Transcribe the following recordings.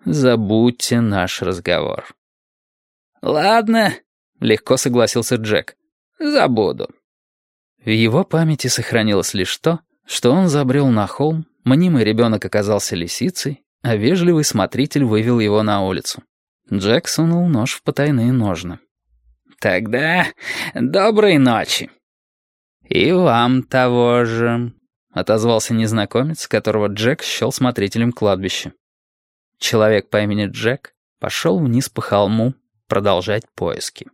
забудьте наш разговор». «Ладно», — легко согласился Джек. «Забуду». В его памяти сохранилось лишь то, что он забрел на холм, мнимый ребенок оказался лисицей, а вежливый смотритель вывел его на улицу. Джек сунул нож в потайные ножны. «Тогда доброй ночи». «И вам того же», — отозвался незнакомец, которого Джек счел смотрителем кладбища. Человек по имени Джек пошел вниз по холму продолжать поиски.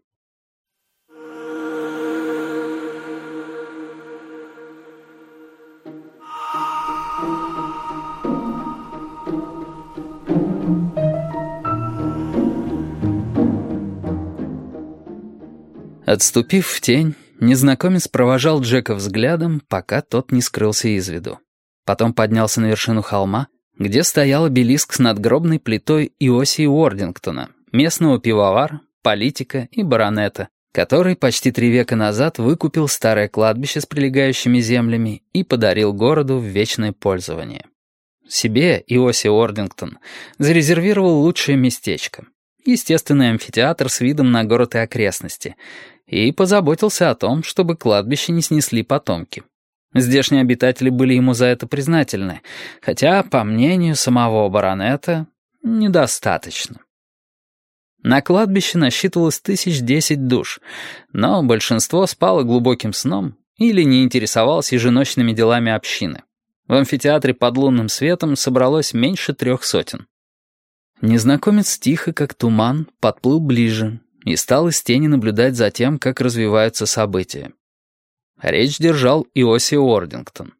Отступив в тень, незнакомец провожал Джека взглядом, пока тот не скрылся из виду. Потом поднялся на вершину холма, где стоял обелиск с надгробной плитой Иосии Уордингтона, местного пивовара, политика и баронета, который почти 3 века назад выкупил старое кладбище с прилегающими землями и подарил городу в вечное пользование. Себе Иосия Уордингтон зарезервировал лучшее местечко — естественный амфитеатр с видом на город и окрестности — и позаботился о том, чтобы кладбище не снесли потомки. Здешние обитатели были ему за это признательны, хотя, по мнению самого баронета, недостаточно. На кладбище насчитывалось 1010 душ, но большинство спало глубоким сном или не интересовалось еженочными делами общины. В амфитеатре под лунным светом собралось меньше 300. Незнакомец тихо, как туман, подплыл ближе и стал из тени наблюдать за тем, как развиваются события. Речь держал Иосия Уордингтон.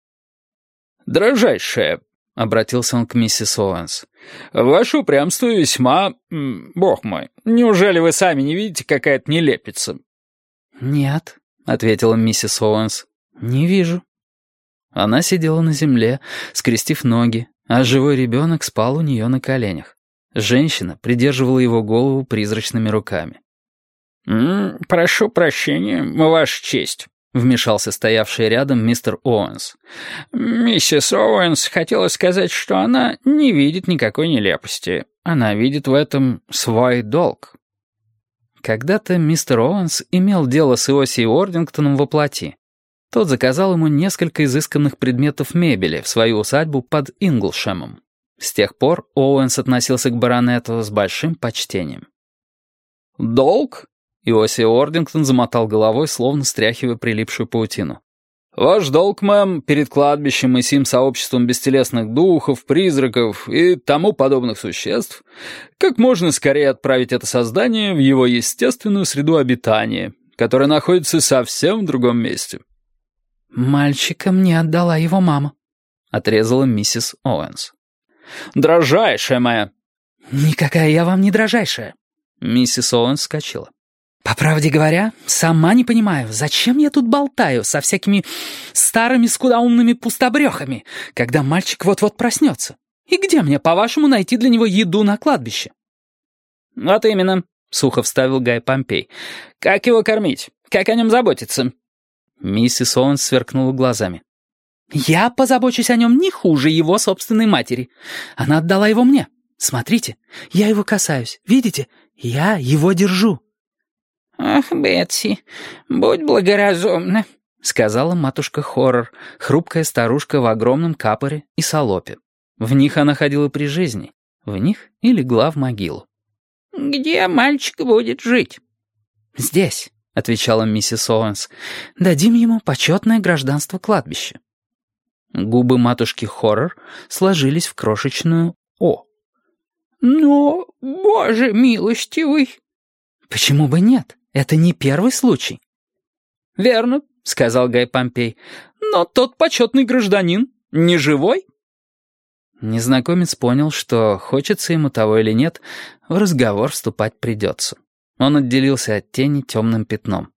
«Дорожайшая», — обратился он к миссис Оуэнс, — «ваше упрямство весьма... Бог мой, неужели вы сами не видите, какая-то нелепица?» «Нет», — ответила миссис Оуэнс, — «не вижу». Она сидела на земле, скрестив ноги, а живой ребенок спал у нее на коленях. Женщина придерживала его голову призрачными руками. «Прошу прощения, ваша честь», — вмешался стоявший рядом мистер Оуэнс. «Миссис Оуэнс хотела сказать, что она не видит никакой нелепости. Она видит в этом свой долг». Когда-то мистер Оуэнс имел дело с Иосией Уордингтоном во плоти. Тот заказал ему несколько изысканных предметов мебели в свою усадьбу под Инглшемом. С тех пор Оуэнс относился к баронету с большим почтением. «Долг?» — Иосия Уордингтон замотал головой, словно стряхивая прилипшую паутину. «Ваш долг, мэм, перед кладбищем и сим сообществом бестелесных духов, призраков и тому подобных существ, как можно скорее отправить это создание в его естественную среду обитания, которая находится совсем в другом месте». «Мальчика мне отдала его мама», — отрезала миссис Оуэнс. «Дрожайшая моя!» «Никакая я вам не дрожайшая!» Миссис Оуэнс вскочила. «По правде говоря, сама не понимаю, зачем я тут болтаю со всякими старыми скудоумными пустобрехами, когда мальчик вот-вот проснется? И где мне, по-вашему, найти для него еду на кладбище?» «Вот именно», — сухо вставил Гай Помпей. «Как его кормить? Как о нем заботиться?» Миссис Оуэнс сверкнула глазами. «Я позабочусь о нем не хуже его собственной матери. Она отдала его мне. Смотрите, я его касаюсь. Видите? Я его держу». «Ах, Бетси, будь благоразумна», — сказала матушка Хоррор, хрупкая старушка в огромном капоре и салопе. В них она ходила при жизни, в них и легла в могилу. «Где мальчик будет жить?» «Здесь», — отвечала миссис Оуэнс. «Дадим ему почетное гражданство кладбища». Губы матушки Хоррор сложились в крошечную «О». «Но, боже милостивый!» «Почему бы нет? Это не первый случай». «Верно», — сказал Гай Помпей. «Но тот почетный гражданин не живой?» Незнакомец понял, что, хочется ему того или нет, в разговор вступать придется. Он отделился от тени темным пятном.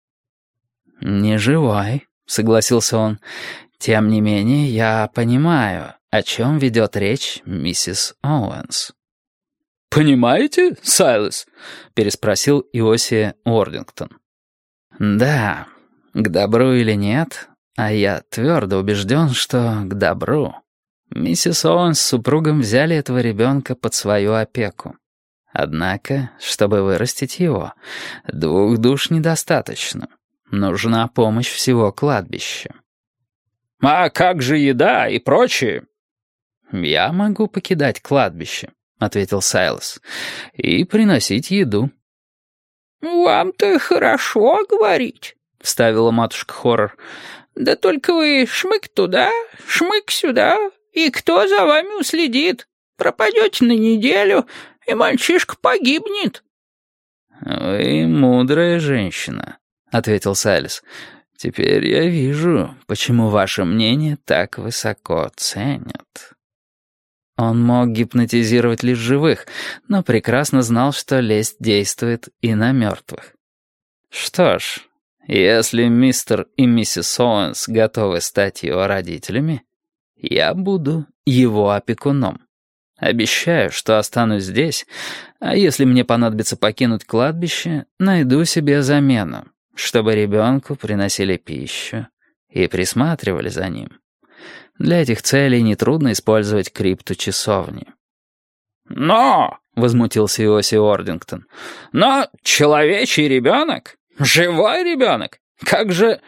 «Не живой», — согласился он. «Тем не менее, я понимаю, о чем ведет речь миссис Оуэнс». «Понимаете, Сайлас?» — переспросил Иосия Уордингтон. «Да, к добру или нет, а я твердо убежден, что к добру». Миссис Оуэнс с супругом взяли этого ребенка под свою опеку. Однако, чтобы вырастить его, 2 душ недостаточно. Нужна помощь всего кладбища. «А как же еда и прочее?» «Я могу покидать кладбище», — ответил Сайлос, — «и приносить еду». «Вам-то хорошо говорить», — вставила матушка Хоррор. «Да только вы шмык туда, шмык сюда, и кто за вами уследит? Пропадете на неделю, и мальчишка погибнет». «Вы мудрая женщина», — ответил Сайлос. «Теперь я вижу, почему ваше мнение так высоко ценят». Он мог гипнотизировать лишь живых, но прекрасно знал, что лесть действует и на мертвых. Что ж, если мистер и миссис Оуэнс готовы стать его родителями, я буду его опекуном. Обещаю, что останусь здесь, а если мне понадобится покинуть кладбище, найду себе замену, чтобы ребенку приносили пищу и присматривали за ним. Для этих целей нетрудно использовать крипту часовни. «Но!» — возмутился Иоси Ордингтон. «Но человечий ребенок? Живой ребенок? Как же...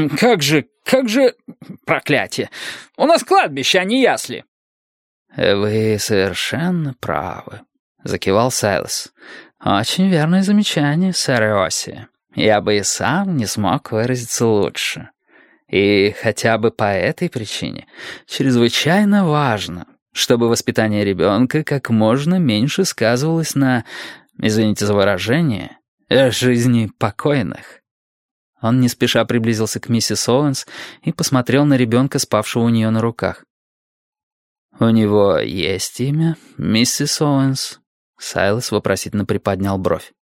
Проклятие! У нас кладбище, а не ясли!» «Вы совершенно правы», — закивал Сайлос. «Очень верное замечание, сэр Иоси. Я бы и сам не смог выразиться лучше. И хотя бы по этой причине чрезвычайно важно, чтобы воспитание ребенка как можно меньше сказывалось на, извините за выражение, жизни покойных». Он не спеша приблизился к миссис Оуэнс и посмотрел на ребенка, спавшего у нее на руках. «У него есть имя, миссис Оуэнс?» Сайлос вопросительно приподнял бровь.